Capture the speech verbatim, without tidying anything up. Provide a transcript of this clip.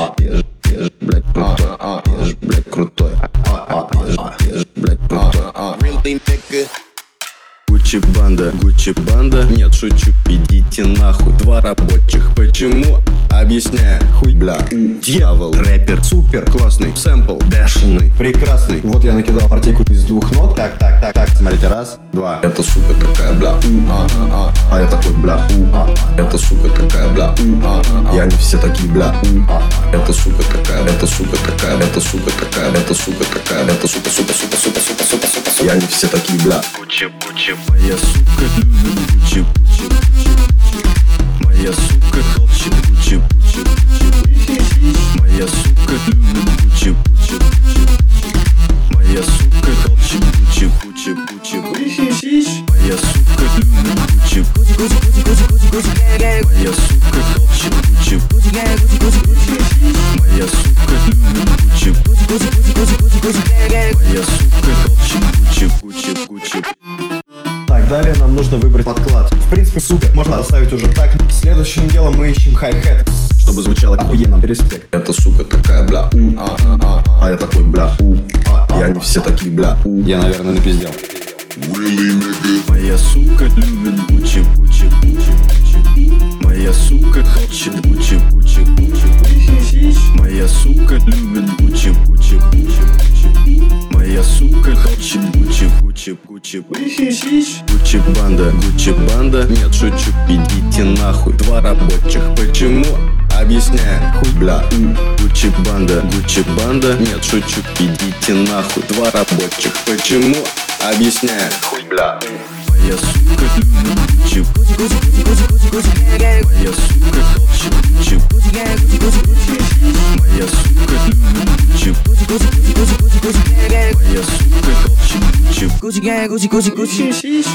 а, я ж, я ж, блядь, крутой, а, я ж, блядь, крутой, а, а, я ж, я ж, блядь, крутой, а. Гуччи банда, Гуччи банда. Нет, шучу, идите нахуй. Два рабочих, почему? Объясняю, хуй, бля. Дьявол, рэпер, супер, классный, сэмпл, бешеный, прекрасный. Вот я накидал партийку из двух нот. Так, так, так, так, смотрите, раз, два. Это сука такая, бля, а, а, а. А я такой, бля, а, а. Это сука такая, бля, а, а, а. И они все такие, бля, а, а. Это сука такая, это сука такая, это сука такая, это сука такая, это сука, сука, сука, сука, сука, сука, сука, сука. И они все такие, бля. Гуччи, Гуччи, моя сука любит Гуччи, Гуччи, Гуччи. Моя сука хочет Гуччи, Гуччи, Гуччи. Моя сука любит Гуччи, Гуччи, Гуччи. Моя сука хочет Гуччи, Гуччи, Гуччи. Моя сука любит Гуччи, Гуччи, Гуччи, Гуччи, Гуччи. Моя сука хочет Гуччи, Гуччи, Гуччи, Гуччи. Моя сука любит Гуччи, Гуччи, Гуччи, Гуччи, Гуччи. Моя сука хочет Гуччи, Гуччи, Гуччи. Так, далее нам нужно выбрать подклад. В принципе, супер, можно оставить уже так. Следующим делом мы ищем хай-хет, чтобы звучало охуенно. Респект. Это сука такая, бля, у, а, а, а, а. А я такой, бля, у, а, а. И они все такие, бля, у. Я, наверное, напиздел. Моя сука любит Гуччи, Гуччи, Гуччи, Гуччи. Моя сука хочет Гуччи, Гуччи, Гуччи. Моя сука любит Гуччи, Гуччи, Гуччи, Гуччи. Моя сука хочет Гуччи, Гуччи, Гуччи, Гуччи. Гуччи банда, Гуччи банда. Нет, шучу, идите нахуй. Два рабочих, почему? Объясняю, хуй, бля. Гуччи банда, Гуччи банда. Нет, шучу, идите нахуй. Два рабочих, почему? Объясняю, хуй, бля. Моя сука любит Гуччи, Гуччи, Гуччи, Гуччи, Гуччи. Моя сука хочет Гуччи, Гуччи, Гуччи, Гуччи. Моя сука любит Гуччи, Гуччи, Гуччи, Гуччи, Гуччи. Моя сука хочет Гуччи, Gucci gang, Gucci, Gucci, Gucci.